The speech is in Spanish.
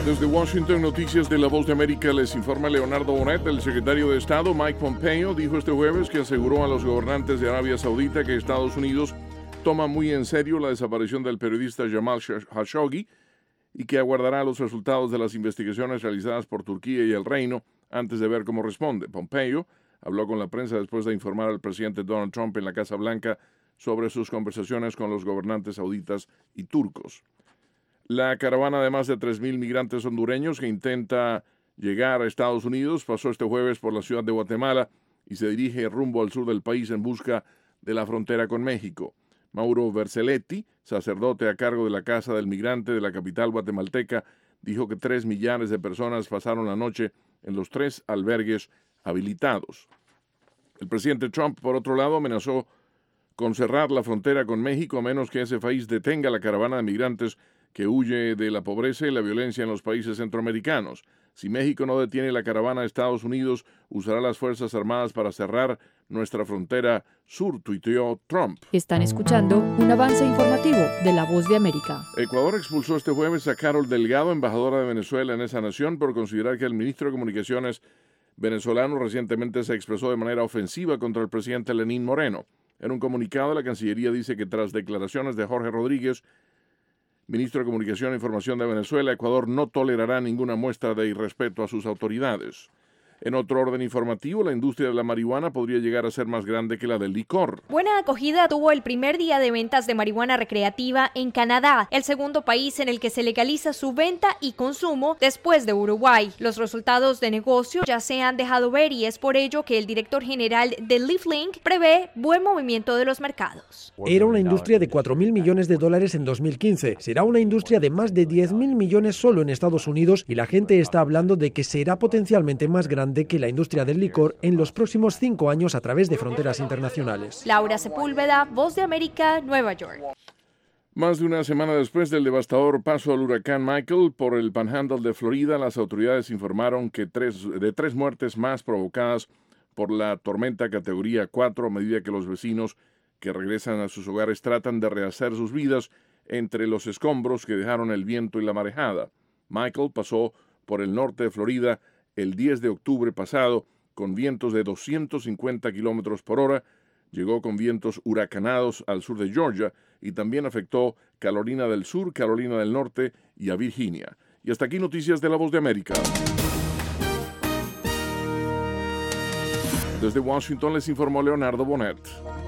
Desde Washington, noticias de La Voz de América, les informa Leonardo Bonet. El secretario de Estado, Mike Pompeo, dijo este jueves que aseguró a los gobernantes de Arabia Saudita que Estados Unidos toma muy en serio la desaparición del periodista Jamal Khashoggi y que aguardará los resultados de las investigaciones realizadas por Turquía y el Reino antes de ver cómo responde. Pompeo habló con la prensa después de informar al presidente Donald Trump en la Casa Blanca sobre sus conversaciones con los gobernantes sauditas y turcos. La caravana de más de 3,000 migrantes hondureños que intenta llegar a Estados Unidos pasó este jueves por la ciudad de Guatemala y se dirige rumbo al sur del país en busca de la frontera con México. Mauro Vercelletti, sacerdote a cargo de la Casa del Migrante de la capital guatemalteca, dijo que 3 millares de personas pasaron la noche en los 3 albergues habilitados. El presidente Trump, por otro lado, amenazó con cerrar la frontera con México a menos que ese país detenga la caravana de migrantes que huye de la pobreza y la violencia en los países centroamericanos. Si México no detiene la caravana, Estados Unidos usará las Fuerzas Armadas para cerrar nuestra frontera sur, tuiteó Trump. Están escuchando un avance informativo de La Voz de América. Ecuador expulsó este jueves a Carol Delgado, embajadora de Venezuela en esa nación, por considerar que el ministro de Comunicaciones venezolano recientemente se expresó de manera ofensiva contra el presidente Lenín Moreno. En un comunicado, la Cancillería dice que tras declaraciones de Jorge Rodríguez, ministro de Comunicación e Información de Venezuela, Ecuador no tolerará ninguna muestra de irrespeto a sus autoridades. En otro orden informativo, la industria de la marihuana podría llegar a ser más grande que la del licor. Buena acogida tuvo el primer día de ventas de marihuana recreativa en Canadá, el segundo país en el que se legaliza su venta y consumo después de Uruguay. Los resultados de negocio ya se han dejado ver y es por ello que el director general de LeafLink prevé buen movimiento de los mercados. Era una industria de $4.000 millones en 2015. Será una industria de más de 10.000 millones solo en Estados Unidos y la gente está hablando de que será potencialmente más grande que la industria del licor en los próximos 5 años a través de fronteras internacionales. Laura Sepúlveda, Voz de América, Nueva York. Más de una semana después del devastador paso del huracán Michael por el Panhandle de Florida, las autoridades informaron que tres muertes más provocadas por la tormenta categoría 4 a medida que los vecinos que regresan a sus hogares tratan de rehacer sus vidas entre los escombros que dejaron el viento y la marejada. Michael pasó por el norte de Florida el 10 de octubre pasado con vientos de 250 kilómetros por hora, llegó con vientos huracanados al sur de Georgia y también afectó Carolina del Sur, Carolina del Norte y a Virginia. Y hasta aquí noticias de La Voz de América. Desde Washington les informó Leonardo Bonet.